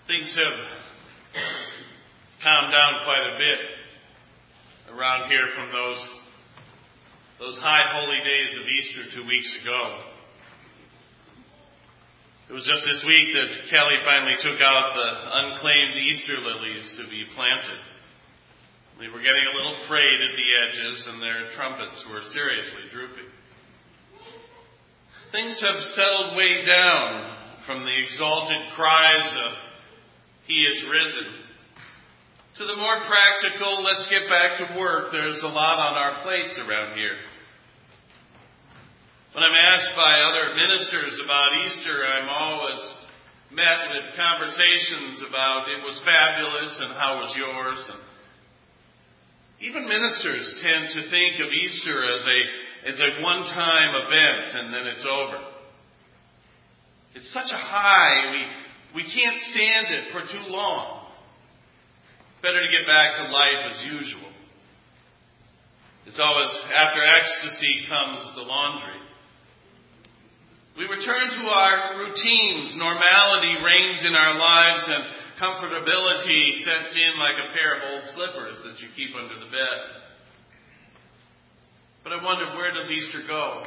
Things have calmed down quite a bit around here from those high holy days of Easter 2 weeks ago. It was just this week that Kelly finally took out the unclaimed Easter lilies to be planted. They were getting a little frayed at the edges, and their trumpets were seriously drooping. Things have settled way down from the exalted cries of "He is risen" to the more practical "let's get back to work, there's a lot on our plates around here." When I'm asked by other ministers about Easter, I'm always met with conversations about "it was fabulous" and "how was yours?" And even ministers tend to think of Easter as a one-time event and then it's over. It's such a high, we can't stand it for too long. Better to get back to life as usual. It's always after ecstasy comes the laundry. We return to our routines. Normality reigns in our lives and comfortability sets in like a pair of old slippers that you keep under the bed. But I wonder, where does Easter go?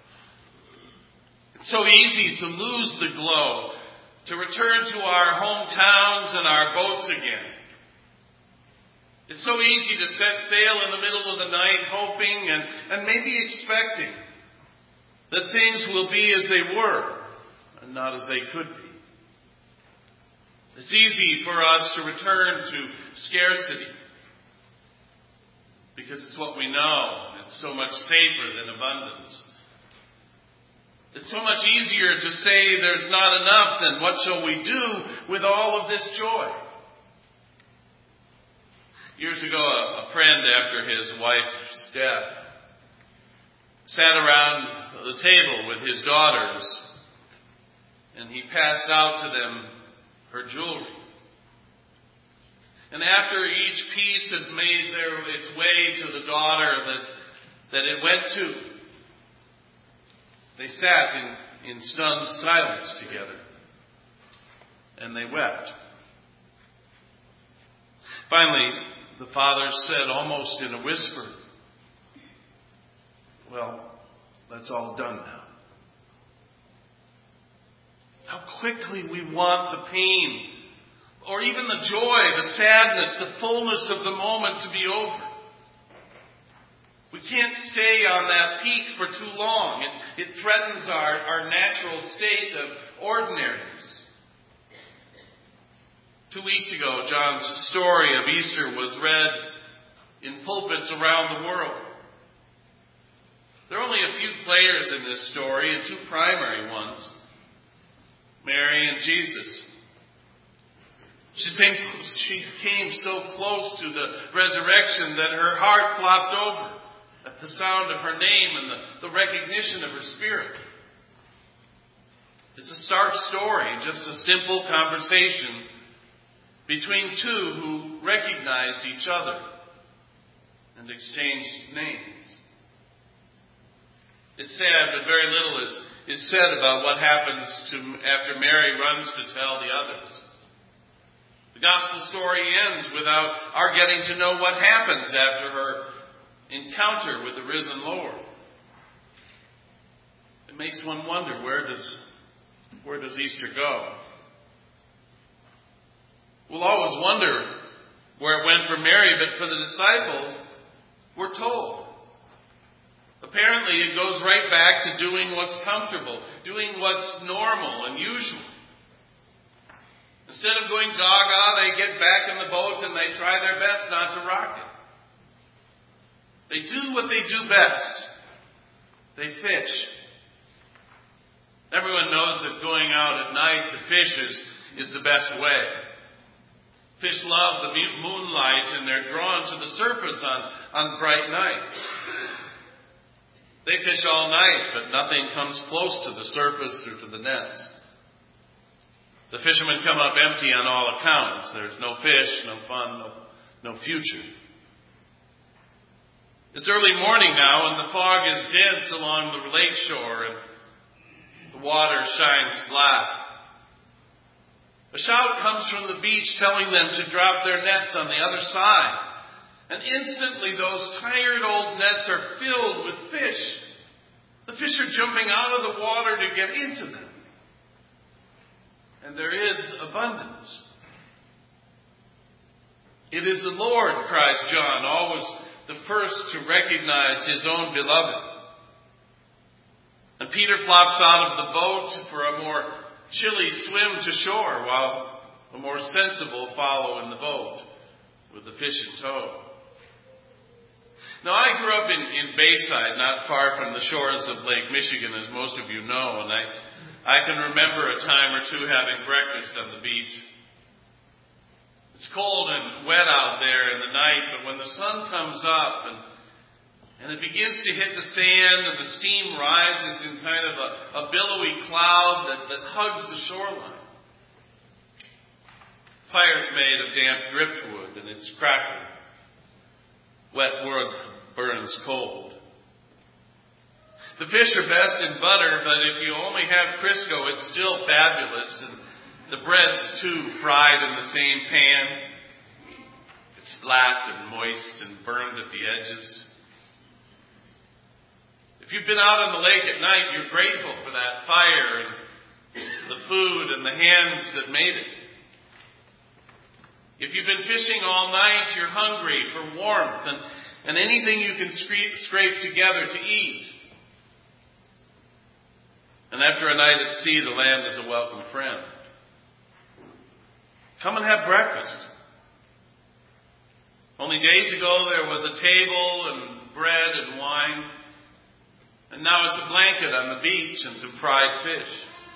It's so easy to lose the glow, to return to our hometowns and our boats again. It's so easy to set sail in the middle of the night, hoping and maybe expecting that things will be as they were and not as they could be. It's easy for us to return to scarcity because it's what we know. It's so much safer than abundance. It's so much easier to say there's not enough than what shall we do with all of this joy. Years ago, a friend, after his wife's death, sat around the table with his daughters, and he passed out to them her jewelry. And after each piece had made its way to the daughter that it went to, they sat in stunned silence together, and they wept. Finally, the father said, almost in a whisper, "Well, that's all done now." How quickly we want the pain, or even the joy, the sadness, the fullness of the moment to be over. We can't stay on that peak for too long. It threatens our natural state of ordinariness. 2 weeks ago, John's story of Easter was read in pulpits around the world. There are only a few players in this story, and two primary ones: Mary and Jesus. She came so close to the resurrection that her heart flopped over at the sound of her name and the recognition of her spirit. It's a stark story, just a simple conversation between two who recognized each other and exchanged names. It's sad, but very little is said about what happens after Mary runs to tell the others. The gospel story ends without our getting to know what happens after her encounter with the risen Lord. It makes one wonder, where does Easter go? We'll always wonder where it went for Mary, but for the disciples, we're told. Apparently, it goes right back to doing what's comfortable, doing what's normal and usual. Instead of going gaga, they get back in the boat and they try their best not to rock it. They do what they do best. They fish. Everyone knows that going out at night to fish is the best way. Fish love the moonlight and they're drawn to the surface on bright nights. They fish all night, but nothing comes close to the surface or to the nets. The fishermen come up empty on all accounts. There's no fish, no fun, no future. It's early morning now, and the fog is dense along the lake shore, and the water shines black. A A shout comes from the beach telling them to drop their nets on the other side. And instantly those tired old nets are filled with fish. The fish are jumping out of the water to get into them. And there is abundance. It is the Lord, cries John, always the first to recognize his own beloved. And Peter flops out of the boat for a more chilly swim to shore, while the more sensible follow in the boat with the fish in tow. Now, I grew up in Bayside, not far from the shores of Lake Michigan, as most of you know, and I can remember a time or two having breakfast on the beach. It's cold and wet out there in the night, but when the sun comes up and it begins to hit the sand and the steam rises in kind of a billowy cloud that hugs the shoreline. Fire's made of damp driftwood and it's crackling. Wet wood burns cold. The fish are best in butter, but if you only have Crisco, it's still fabulous. And the bread's too fried in the same pan. It's flat and moist and burned at the edges. If you've been out on the lake at night, you're grateful for that fire and the food and the hands that made it. If you've been fishing all night, you're hungry for warmth and anything you can scrape together to eat. And after a night at sea, the land is a welcome friend. Come and have breakfast. Only days ago there was a table and bread and wine. And now it's a blanket on the beach and some fried fish.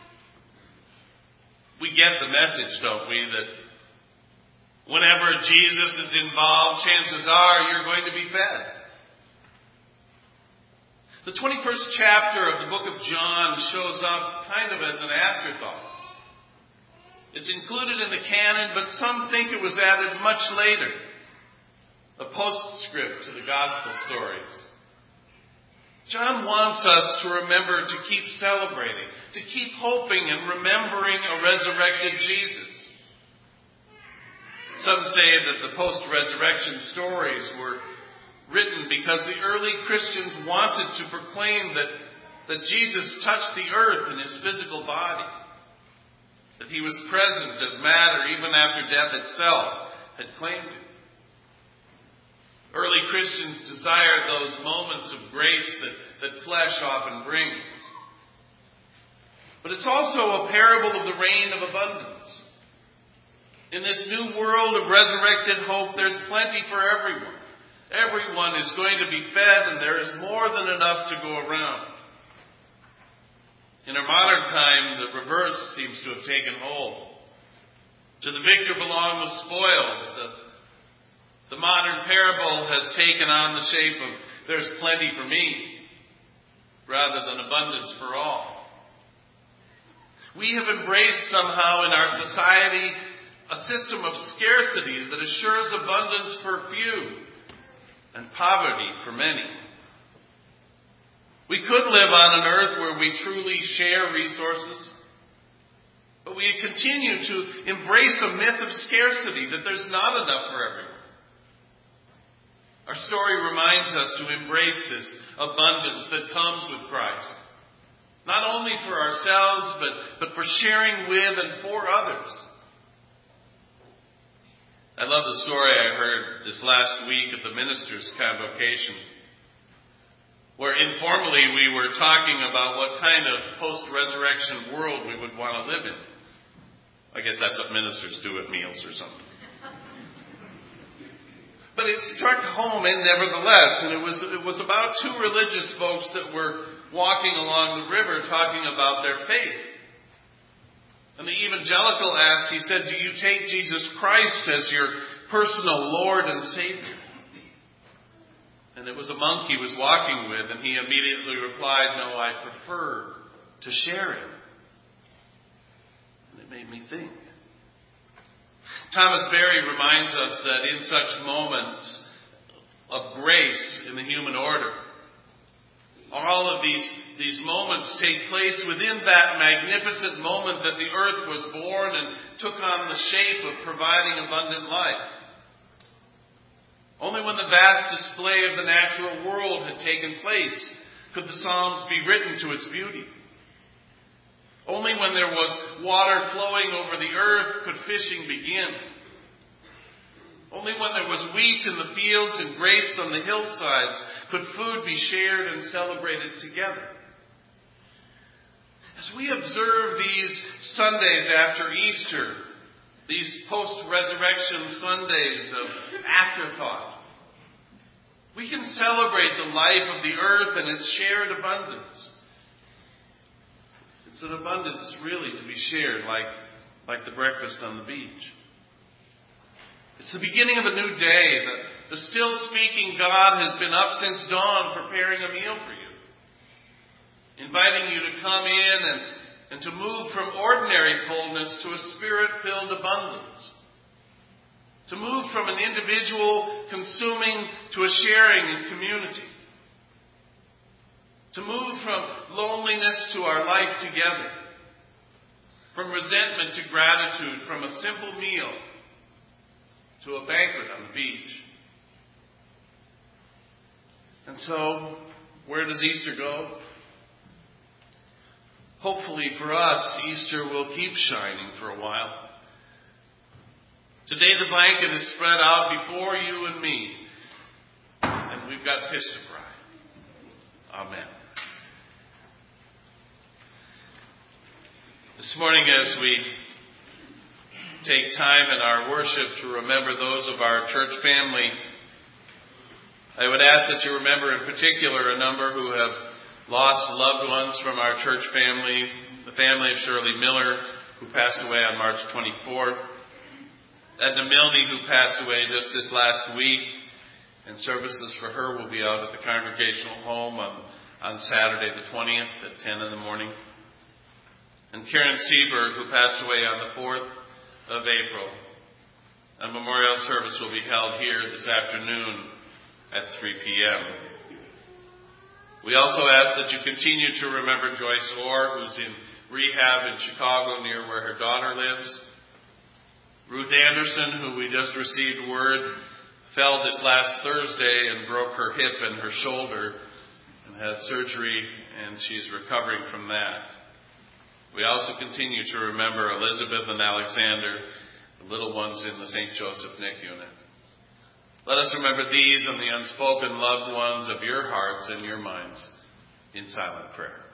We get the message, don't we, that whenever Jesus is involved, chances are you're going to be fed. The 21st chapter of the book of John shows up kind of as an afterthought. It's included in the canon, but some think it was added much later. A postscript to the gospel stories. John wants us to remember to keep celebrating, to keep hoping and remembering a resurrected Jesus. Some say that the post-resurrection stories were written because the early Christians wanted to proclaim that Jesus touched the earth in his physical body. That he was present as matter even after death itself had claimed it. Early Christians desired those moments of grace that flesh often brings. But it's also a parable of the reign of abundance. In this new world of resurrected hope, there's plenty for everyone. Everyone is going to be fed, and there is more than enough to go around. In our modern time, the reverse seems to have taken hold. To the victor belong the spoils. The modern parable has taken on the shape of there's plenty for me, rather than abundance for all. We have embraced somehow in our society a system of scarcity that assures abundance for few and poverty for many. We could live on an earth where we truly share resources, but we continue to embrace a myth of scarcity, that there's not enough for everyone. Our story reminds us to embrace this abundance that comes with Christ, not only for ourselves, but for sharing with and for others. I love the story I heard this last week at the ministers' convocation, where informally we were talking about what kind of post-resurrection world we would want to live in. I guess that's what ministers do at meals or something. But it struck home, and nevertheless, and it was about two religious folks that were walking along the river talking about their faith. And the evangelical asked, he said, "Do you take Jesus Christ as your personal Lord and Savior?" And it was a monk he was walking with, and he immediately replied, "No, I prefer to share Him." And it made me think. Thomas Berry reminds us that in such moments of grace in the human order, all of these these moments take place within that magnificent moment that the earth was born and took on the shape of providing abundant life. Only when the vast display of the natural world had taken place could the Psalms be written to its beauty. Only when there was water flowing over the earth could fishing begin. Only when there was wheat in the fields and grapes on the hillsides could food be shared and celebrated together. As we observe these Sundays after Easter, these post-resurrection Sundays of afterthought, we can celebrate the life of the earth and its shared abundance. It's an abundance really to be shared like the breakfast on the beach. It's the beginning of a new day. The still speaking God has been up since dawn preparing a meal for you, inviting you to come in and to move from ordinary fullness to a spirit-filled abundance, to move from an individual consuming to a sharing in community, to move from loneliness to our life together, from resentment to gratitude, from a simple meal to a banquet on the beach. And so, where does Easter go? Hopefully for us, Easter will keep shining for a while. Today the blanket is spread out before you and me, and we've got fish to fry. Amen. This morning, as we take time in our worship to remember those of our church family, I would ask that you remember in particular a number who have lost loved ones from our church family. The family of Shirley Miller, who passed away on March 24th. Edna Milne, who passed away just this last week. And services for her will be out at the Congregational Home on Saturday the 20th at 10 in the morning. And Karen Seberg, who passed away on the 4th of April. A memorial service will be held here this afternoon at 3 p.m. We also ask that you continue to remember Joyce Orr, who's in rehab in Chicago near where her daughter lives. Ruth Anderson, who we just received word fell this last Thursday and broke her hip and her shoulder and had surgery, and she's recovering from that. We also continue to remember Elizabeth and Alexander, the little ones in the St. Joseph NIC unit. Let us remember these and the unspoken loved ones of your hearts and your minds in silent prayer.